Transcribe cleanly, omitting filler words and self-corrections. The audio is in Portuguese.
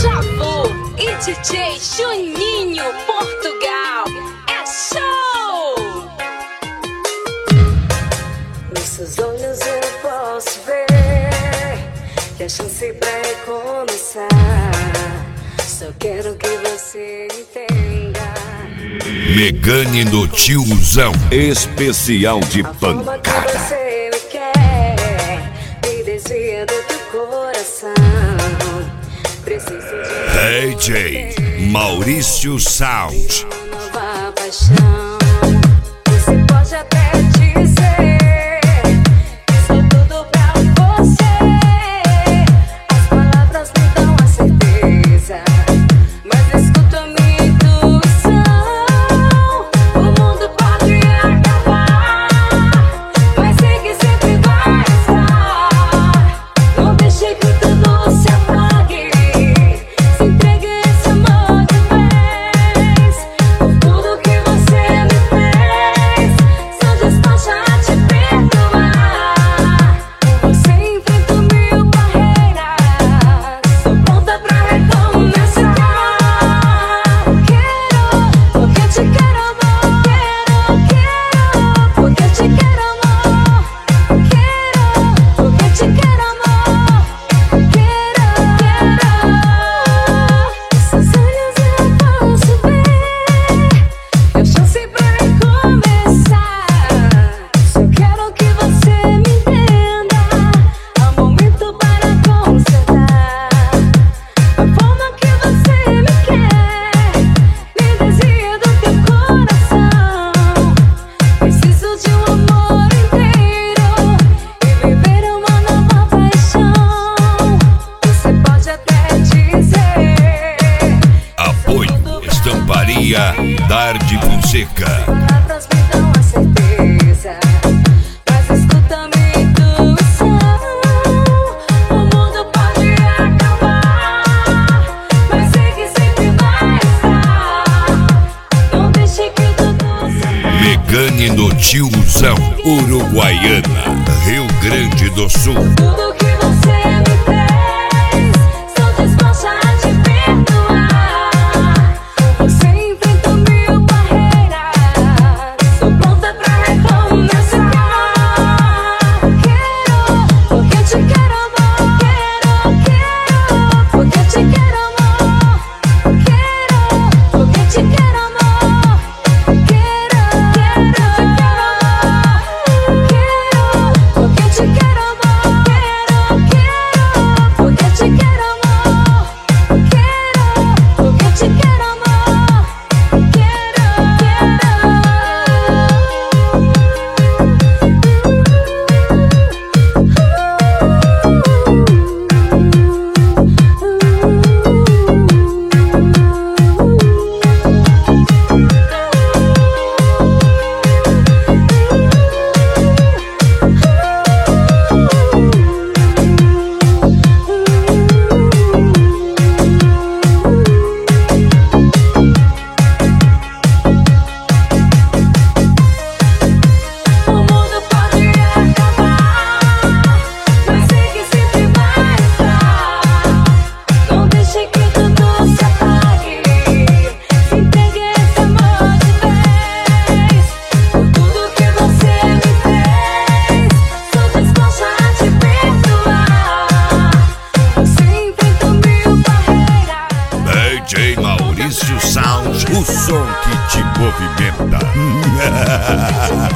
Javu e DJ Juninho Portugal. É show! Nos seus olhos eu posso ver que a chance pra recomeçar. Só quero que você entenda. Megane no Tiozão, especial de A forma que pancada. você me quer me desvia do teu coração. Preciso de DJ Maurício Sound. uma nova paixão. Você pode até dizer que sou tudo pra você. As palavras me dão a certeza, mas escuta a minha intuição. O mundo pode acabar, mas sei que sempre vai estar. Não deixe que tudo se apague. Se entregue esse amor de vez. Por tudo que você me fez, sou disposta a te perdoar. Você enfrenta mil barreiras, sou pronta pra recomeçar. Quero, porque te quero, amor. Quero, porque te quero, amor. Quero, porque te quero, amor. Esses olhos eu posso ver, é chance pra recomeçar. Só quero que você me entenda. Há um momento para consertar. A forma que você me quer me desvia do teu coração. Preciso de um amor inteiro e viver uma nova paixão. Você pode até dizer Apoio Estamparia Dardi Fonseca. palavras me dão a certeza, mas escuta a minha intuição. O mundo pode acabar, mas sei que sempre vai estar. Não deixe que tudo se apague. Megane no Tiozão, Uruguaiana, Rio Grande do Sul. Tudo que você me fez, sou disposta a te perdoar. Você enfrenta mil barreiras, sou pronta pra recomeçar. Quero, porque te quero, amor. Quero, porque te quero, amor. Quero, porque te quero, amor. Quero, porque te quero, amor. Quero, porque te quero, amor. Quero, porque te quero, amor. O mundo pode acabar, mas sei que sempre vai estar. Não deixe que tudo se apague. Se entregue esse amor de vez. Por tudo que você me fez, sou disposta a te perdoar. Você enfrenta mil barreiras. DJ Maurício Sound, o som que te movimenta.